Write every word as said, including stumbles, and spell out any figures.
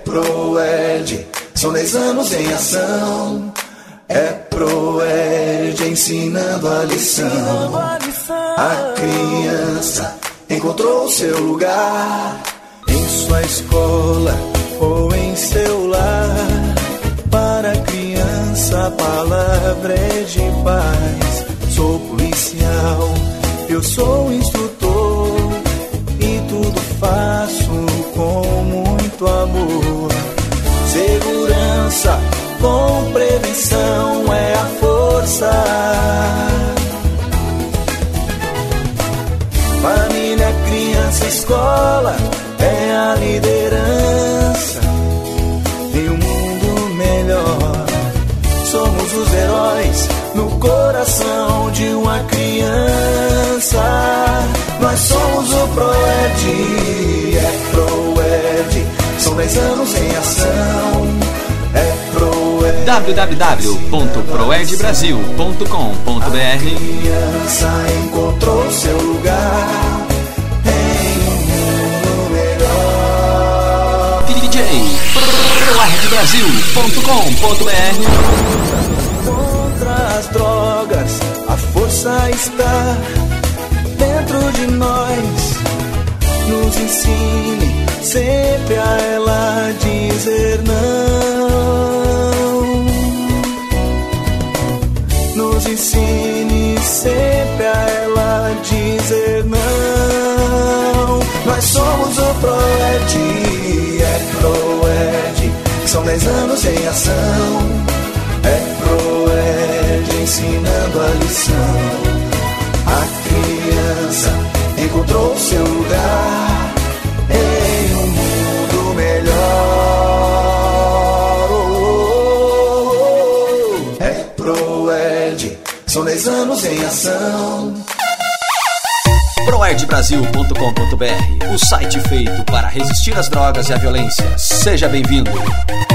Proed, são dez anos em ação. É Proed ensinando a lição. A criança encontrou seu lugar em sua escola ou em seu lar. Para a criança a palavra é de paz. Sou policial, eu sou instrutor e tudo faço com muito amor. Segurança com prevenção é a força. Família, criança, escola é a liderança em um mundo melhor. Somos os heróis no coração de uma criança. Nós somos o Proed, é Proed, são dez anos em ação. É Proed. w w w ponto proed brasil ponto com ponto b r. A criança encontrou seu lugar em um mundo melhor. D J proed brasil ponto com ponto b r. Contra as drogas, a força está dentro de nós. Nos ensine sempre a ela dizer não. Nos ensine sempre a ela dizer não. Nós somos o Proed, é Proed, são dez anos em ação. É Proed ensinando a lição. A criança encontrou seu lugar em um mundo melhor. É Proed, são dez anos em ação. proed brasil ponto com ponto b r, o site feito para resistir às drogas e à violência. Seja bem-vindo.